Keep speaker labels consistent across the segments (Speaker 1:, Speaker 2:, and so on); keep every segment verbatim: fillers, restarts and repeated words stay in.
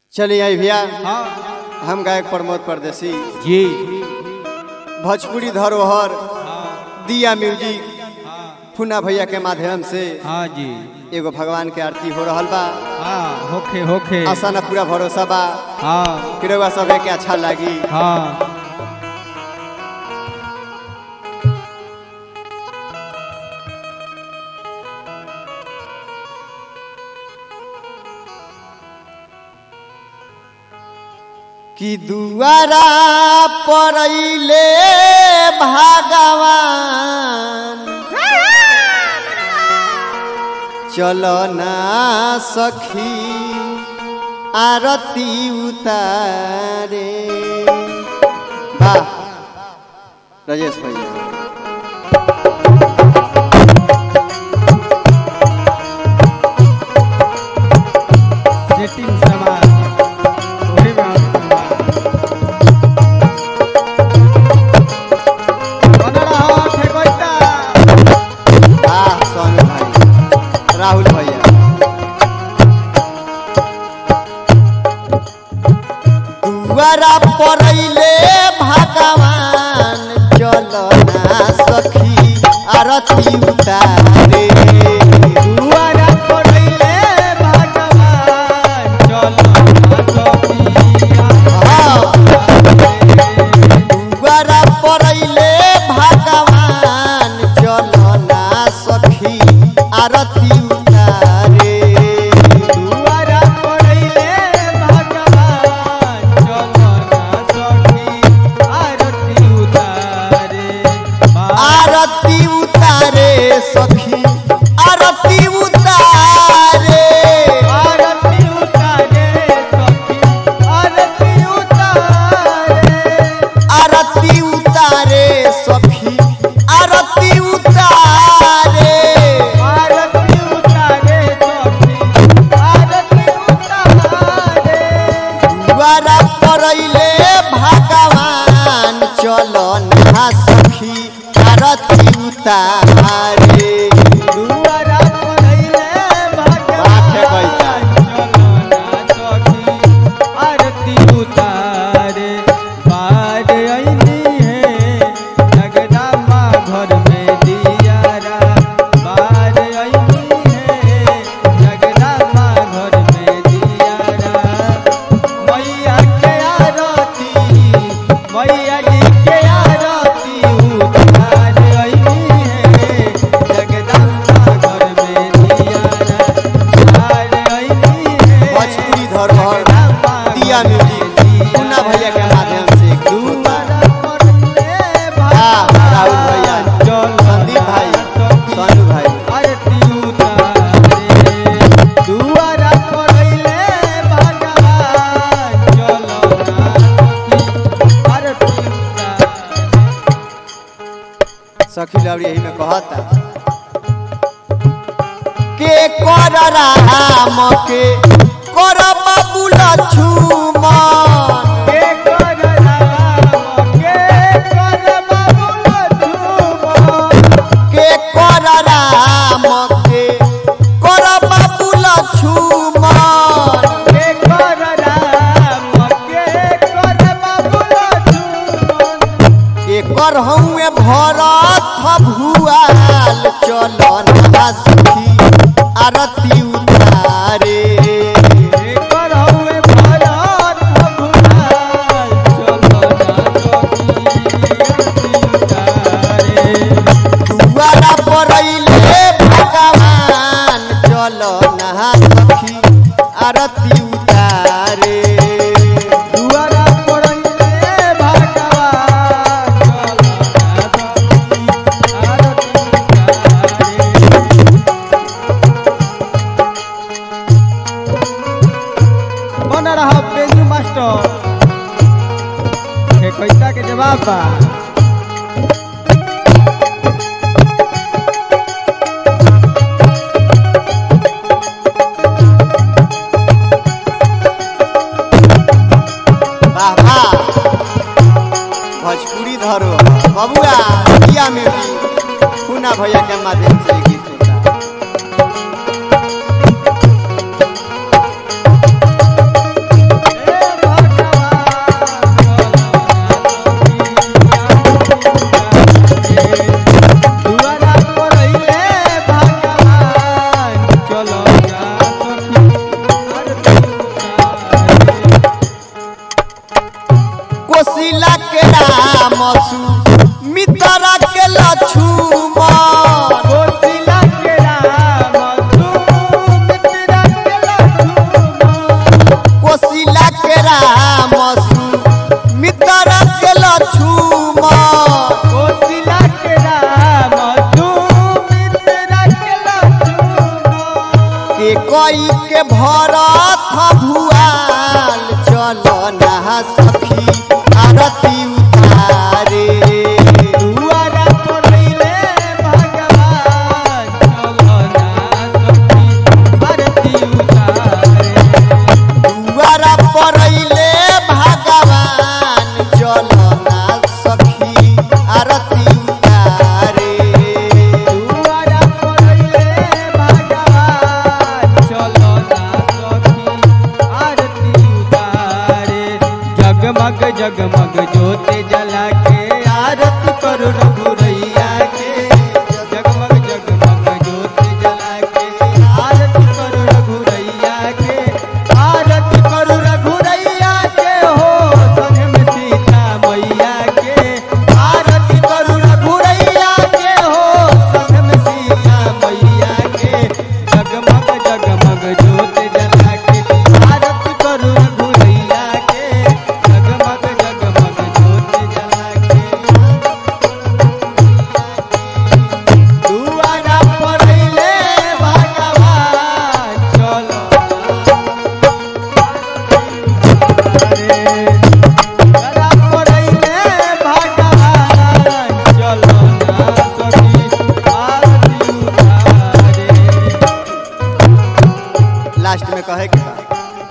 Speaker 1: चलिए आई भैया,
Speaker 2: हाँ
Speaker 1: हम गायक प्रमोद परदेसी
Speaker 2: जी,
Speaker 1: भोजपुरी धरोहर
Speaker 2: हाँ
Speaker 1: दिया म्यूजिक
Speaker 2: हाँ
Speaker 1: फुना भैया के माध्यम से
Speaker 2: हाँ जी,
Speaker 1: एगो भगवान के आरती हो रहल बा।
Speaker 2: हाँ होखे होखे,
Speaker 1: आशा न पूरा भरोसा बा
Speaker 2: हाँ
Speaker 1: कि रउआ सबे के अच्छा लगी।
Speaker 2: हाँ
Speaker 1: कि दुआरा परैले भगवान चलो ना सखी आरती उतारे। वाह राजेश भैया,
Speaker 2: सेटिंग समाज वही में बना रहा ठेकोइता।
Speaker 1: वाह सोनू भाई, राहुल भैया, दुआरा परैले भगवान चलो ना सखी आरती उतारे।
Speaker 2: दुआरा पड़ैले भगवान चलो ना सखिया।
Speaker 1: हाँ। दुआरा परैले भगवान चलो ना सखी आरती उतारे।
Speaker 2: दुआरा पड़ैले भगवान चलो ना सखी आरती उतारे।
Speaker 1: आरती उतारे सखी आरती उतारे।
Speaker 2: आरती उतारे सखी आरती उतारे।
Speaker 1: आरती उतारे सखी आरती उतारे।
Speaker 2: आरती उतारे सखी आरती उतारे।
Speaker 1: दुआरा परैले भगवान चलो ना सखी आरती उतारे।
Speaker 2: दुआरा पड़ैले भगवान चलो ना सखी आरती उतारे। बार अइनी है जगदम्बा घर में दियारा। बार अइनी है जगदम्बा घर में दियारा। मैया के आरती मैया जी के आरती उतार अइनी है जगदम्बा घर में दियारा। उतार अइनी है
Speaker 1: भोजपुरी धरोहर
Speaker 2: जगदम्बा
Speaker 1: दिया
Speaker 2: घर में
Speaker 1: म्यूजिक फुना भैया के माध्यम से एक गीत होता।
Speaker 2: दुआरा पड़ैले
Speaker 1: हाँ, राहुल भैया, संदीप भाई, सोनू भाई,
Speaker 2: आरती उतारे। दुआरा पड़ैले भगवान चलो ना सखी आरती उतारे।
Speaker 1: सखी लवड़ी यही में कहता के कर राम के कर बाबू लक्ष्मण।
Speaker 2: के कर राम के कर बाबू लक्ष्मण।
Speaker 1: के कर राम के कर बाबू लक्ष्मण।
Speaker 2: के कर राम के कर बाबू लक्ष्मण।
Speaker 1: के कर हउए भरत भुआल चलो ना सखी आरती उतारे।
Speaker 2: एकर हउए भरत भगवान चलो ना सखी आरती उतारे।
Speaker 1: दुआरा परैले भगवान चलो ना सखी आरती उतारे।
Speaker 2: दुआरा पड़ैले भगवान चलो ना सखी आरती उतारे। बन रहा बेंजू मास्टर ठेकोइता के जवाब बा।
Speaker 1: वाह वाह भोजपुरी धरोहर बबुआ दिया म्यूजिक फुना भैया के माध्यम से एक गीत होता। रामसु मितरा के लछुमन
Speaker 2: कोशिला के राम सुमित्रा के लक्ष्मण
Speaker 1: कोशिला के रामसु मितरा के लछुमन
Speaker 2: कोशिला के राम सुमित्रा के लक्ष्मण
Speaker 1: के कोई के भरत भुआल चलो ना सखी आरती उतारे
Speaker 2: दुआरा पड़ैले भगवान चलो ना सखी आरती उतारे
Speaker 1: दुआरा पड़ैले भगवान चलो ना सखी आरती उतारे
Speaker 2: दुआरा पड़ैले भगवान चलो ना सखी आरती उतारे जगमग जगमग ज्योति जला के आरती करो रघुरैया के जगमग जगमग ज्योति जला के आरती करो रघुरैया के आरती करो रघुरैया के हो संग में सीता मैया के आरती करो रघुरैया के हो संग में सीता मैया के जगमग जगमग ज्योति जला के आरती करो रघुरैया के जगमग जगमग ज्योति जला के दुआरा पड़ैले भगवान चलो अरे दुआरा पड़ैले भगवान चलो ना सखी आरती उतारे
Speaker 1: लास्ट में कहे के बा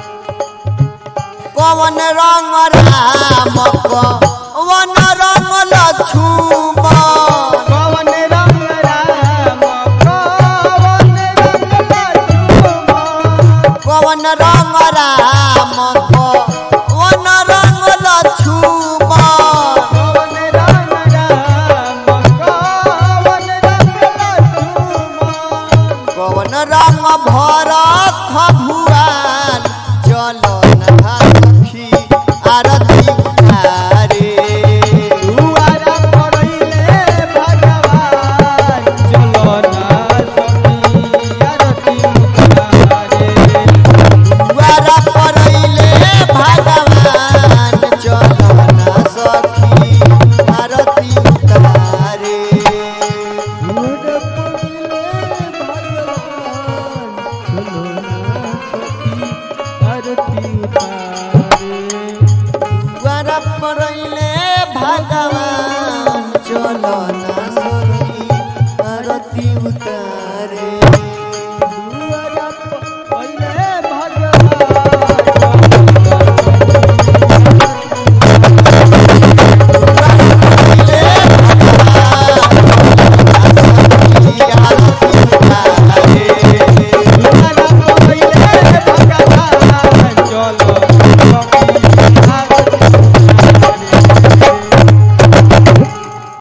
Speaker 1: कौन रंग राम कौन रंग लक्ष्मण
Speaker 2: कवन रंग राम कवन रंग लक्ष्मण
Speaker 1: कौन रंग राम कौन रंग लक्ष्मण
Speaker 2: कवन रंग राम कवन रंग लक्ष्मण
Speaker 1: कौन रंग भरत भुआल चलो ना सखी आरती